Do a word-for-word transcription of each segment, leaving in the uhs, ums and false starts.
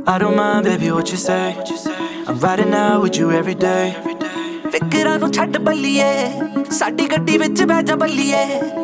I don't mind, baby, what you say. I'm riding out with you every day. ਫਿਕਰਾਂ ਨੂੰ ਛੱਡ ਬੱਲੀਏ, ਸਾਡੀ ਗੱਡੀ ਵਿੱਚ ਬਹਿ ਜਾ ਬੱਲੀਏ.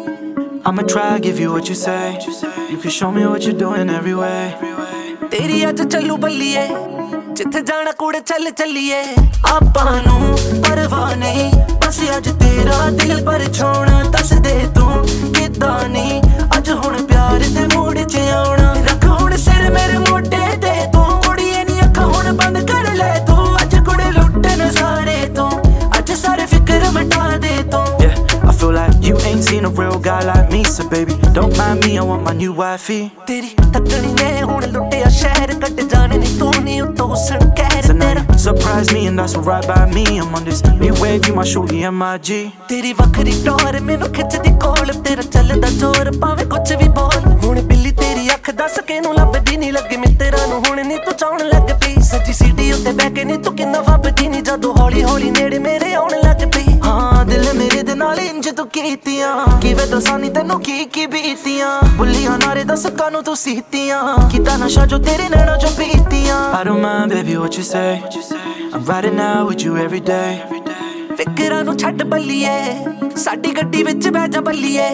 I'ma try, give you what you say. You can show me what you're doing every way. ਤੇਰੀ ਅੱਜ ਚੱਲੂ ਬੱਲੀਏ, ਜਿੱਥੇ ਜਾਣਾ ਕੁੜੇ ਚੱਲ ਚੱਲੀਏ. ਆਪਾਂ ਨੂੰ ਪਰਵਾਹ ਨਹੀਂ, ਬਸ ਅੱਜ ਤੇਰਾ ਦਿਲ ਪਰ ਛੋਣਾ. ਦੱਸ ਦੇ ਤੂੰ ਕਿੱਦਾਂ ਨਹੀਂ, ਅੱਜ ਹੁਣ ਪਿਆਰ ਦੇ ਮੂਡ 'ਚ ਆਉਣਾ. ਰੱਖ ਹੁਣ ਸਿਰ ਮੇਰੇ ਮੋਢੇ ਤੇ ਤੂੰ, ਕੁੜੀਏ ਨੀ ਅੱਖਾਂ ਹੁਣ ਬੰਦ ਕਰ ਲੈ ਤੂੰ. ਅੱਜ ਕੁੜੇ ਲੁੱਟਣ ਸਾਰੇ ਤੂੰ, ਅੱਜ ਸਾਰੇ ਫਿਕਰ ਮਿਟਾ ਦੇ ਤੂੰ. Yeah, I feel like you ain't seen a real guy like me. So baby, don't mind me, I want my new wifey. ਤੇਰੀ ਤੱਕਣੀ ਨੇ ਹੁਣ ਲੁੱਟਿਆ ਸ਼ਹਿਰ, ਕੱਟ ਜਾਣੇ ਨੀ ਤੂੰ ਨੀ ਉੱਤੋਂ ਹੁਸਨ ਕਹਿਰ ਤੇਰਾ. Surprise me and that's alright by me. I'm on this new wave, you my shorty and my G. ਤੇਰੀ ਵੱਖਰੀ ਟੌਰ ਮੈਨੂੰ ਖਿੱਚਦੀ ਕੋਲ, ਤੇਰਾ ਚੱਲਦਾ ਜ਼ੋਰ ਭਾਵੇਂ ਕੁਛ ਵੀ ਬੋਲ. ਹੁਣ ਬਿੱਲੀ ਤੇਰੀ ਅੱਖ ਦੱਸ ਕਿਹਨੂੰ ਲੱਭਦੀ ਨੀ, ਲੱਗੇ ਮਿੱਤਰਾਂ ਨੂੰ ਹੁਣ ਨੀ ਤੂੰ ਚਾਉਣ ਲੱਗ ਪਈ. ਸੱਜੀ ਸੀਟੀ ਉੱਤੇ ਬਹਿ ਕੇ ਨੀ ਤੂੰ ਕਿੰਨਾ ਵੱਬਦੀ ਨੀ, ਜਦੋਂ ਹੌਲੀ ਹੌਲੀ ਨੇੜੇ ਮੇਰੇ ਆਉਣ ਲੱਗ ਪਈ. ਹਾਂ ਦਿਲ ਮੇਰੇ ਦੇ ਨਾਲ ਇੰਜ ਤੂੰ ਕੀਤੀਆਂ, ਕਿਵੇਂ ਦੱਸਾਂ ਨੀ ਤੈਨੂੰ ਕੀ ਕੀ ਬੀਤੀਆਂ. ਬੁੱਲੀਆਂ ਨਾਰੇ ਦੱਸ ਕਾਨੂੰ ਤੂੰ ਸੀਤੀਆਂ, ਕੀਤਾ ਨਸ਼ਾ ਜੋ ਤੇਰੇ ਨੈਣਾਂ ਚੋਂ ਪੀਤੀਆਂ. I don't mind, baby, what you say. I'm riding out with you every day. ਫਿਕਰਾਂ ਨੂੰ ਛੱਡ ਬੱਲੀਏ, ਸਾਡੀ ਗੱਡੀ ਵਿੱਚ ਬਹਿ ਜਾ ਬੱਲੀਏ.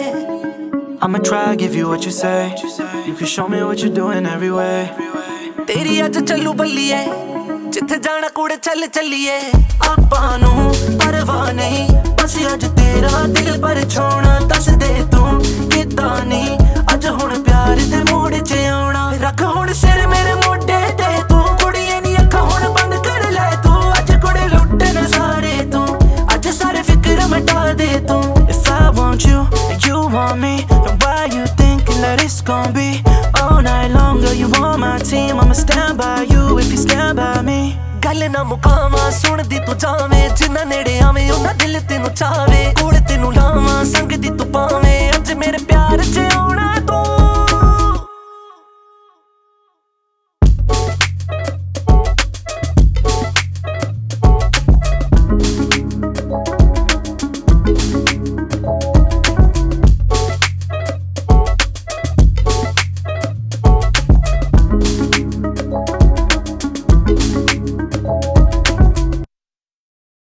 I'ma try, give you what you say. You can show me what you're doing every way. ਤੇਰੀ ਅੱਜ ਚੱਲੂ ਬੱਲੀਏ, ਜਿੱਥੇ ਜਾਣਾ ਕੁੜੇ ਚੱਲ ਚੱਲੀਏ. ਆਪਾਂ ਨੂੰ ਪਰਵਾਹ ਨਹੀਂ, ਬਸ ਅੱਜ ਤੇਰਾ ਦਿਲ ਪਰ ਛੋਣਾ. ਦੱਸ ਦੇ ਤੂੰ ਕਿੱਦਾਂ ਨਹੀਂ, ਅੱਜ ਹੁਣ ਪਿਆਰ ਦੇ ਮੂਡ 'ਚ ਆਉਣਾ. ਰੱਖ ਹੁਣ ਸਿਰ ਮੇਰੇ ਮੋਢੇ ਤੇ ਤੂੰ, ਕੁੜੀਏ ਨੀ ਅੱਖਾਂ ਹੁਣ ਬੰਦ ਕਰ ਲੈ ਤੂੰ. ਅੱਜ ਕੁੜੇ ਲੁੱਟਣ ਸਾਰੇ ਤੂੰ, ਅੱਜ ਸਾਰੇ ਫਿਕਰ ਮਿਟਾ ਦੇ ਤੂੰ. If I want you and you want me, then why you thinking that it's gonna be all night long? Girl, you on my team, I'ma stand by you if you stand by me. ਗੱਲ ਨਾ ਮੁਕਾਵਾਂ ਸੁਣਦੀ ਤੂੰ ਜਾਵੇਂ, ਜਿੰਨਾ ਨੇੜੇ ਆਵੇਂ ਉਹਨਾਂ ਦਿਲ ਤੈਨੂੰ ਚਾਵੇ. ਕੋਲ ਤੈਨੂੰ ਲਾਵਾਂ ਸੰਗ ਦੀ ਤੂੰ ਪਾਵੇਂ, ਅੱਜ ਮੇਰੇ ਪਿਆਰ 'ਚ ਆਉਣਾ.